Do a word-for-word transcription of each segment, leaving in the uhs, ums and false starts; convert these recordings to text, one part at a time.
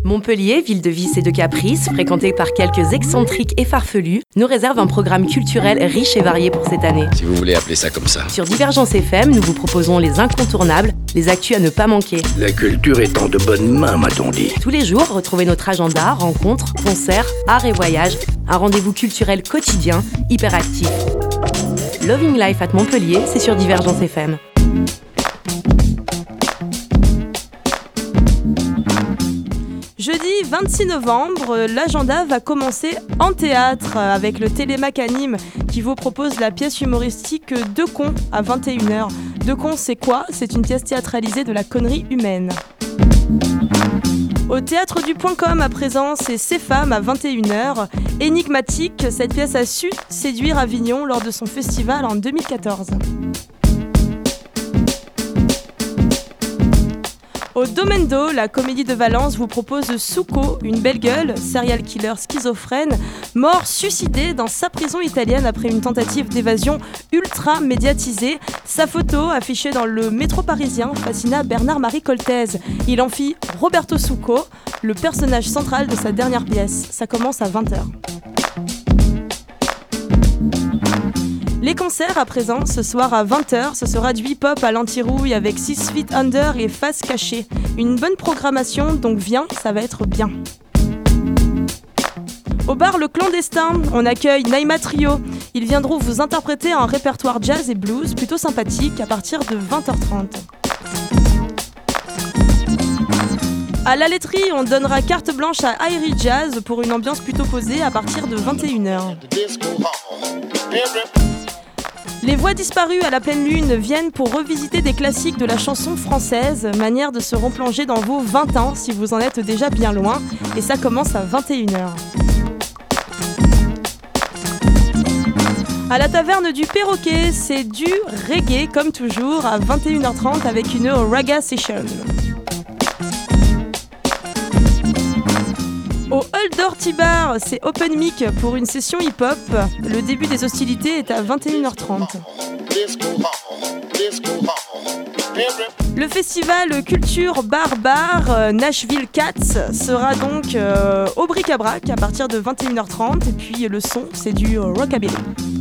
Montpellier, ville de vices et de caprices, fréquentée par quelques excentriques et farfelus, nous réserve un programme culturel riche et varié pour cette année. Si vous voulez appeler ça comme ça. Sur Divergence F M, nous vous proposons les incontournables, les actus à ne pas manquer. La culture est en de bonnes mains, m'a-t-on dit. Tous les jours, retrouvez notre agenda, rencontres, concerts, arts et voyages, un rendez-vous culturel quotidien, hyper actif. Loving Life at Montpellier, c'est sur Divergence F M. Jeudi vingt-six novembre, l'agenda va commencer en théâtre avec le Télémac Anime qui vous propose la pièce humoristique Deux cons à vingt et une heures. Deux cons, c'est quoi ? C'est une pièce théâtralisée de la connerie humaine. Au théâtre du Point Com à présent, c'est Ces femmes à vingt et une heures. Énigmatique, cette pièce a su séduire Avignon lors de son festival en deux mille quatorze. Au Domendo, la comédie de Valence vous propose Succo, une belle gueule, serial killer schizophrène, mort suicidé dans sa prison italienne après une tentative d'évasion ultra médiatisée. Sa photo, affichée dans le métro parisien, fascina Bernard-Marie Coltez. Il en fit Roberto Succo, le personnage central de sa dernière pièce. Ça commence à vingt heures. Les concerts à présent, ce soir à vingt heures, ce sera du hip-hop à l'anti-rouille avec Six Feet Under et Face Cachée. Une bonne programmation, donc viens, ça va être bien. Au bar Le Clandestin, on accueille Naïma Trio. Ils viendront vous interpréter un répertoire jazz et blues plutôt sympathique à partir de vingt heures trente. À la laiterie, on donnera carte blanche à Airy Jazz pour une ambiance plutôt posée à partir de vingt et une heures. Les voix disparues à la pleine lune viennent pour revisiter des classiques de la chanson française, manière de se replonger dans vos vingt ans si vous en êtes déjà bien loin, et ça commence à vingt et une heures. À la taverne du Perroquet, c'est du reggae comme toujours à vingt et une heures trente avec une Raga Session. Au Old Dirty Bar, c'est Open Mic pour une session hip-hop. Le début des hostilités est à vingt et une heures trente. Le festival Culture Bar Bar euh, Nashville Cats sera donc euh, au bric-à-brac à partir de vingt et une heures trente. Et puis le son, c'est du rockabilly.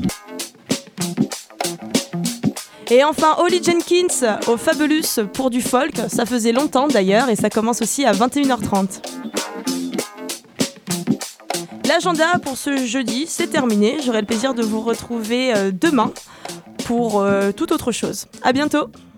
Et enfin, Holly Jenkins au Fabulous pour du folk. Ça faisait longtemps d'ailleurs et ça commence aussi à vingt et une heures trente. L'agenda pour ce jeudi, c'est terminé. J'aurai le plaisir de vous retrouver euh, demain pour euh, toute autre chose. À bientôt.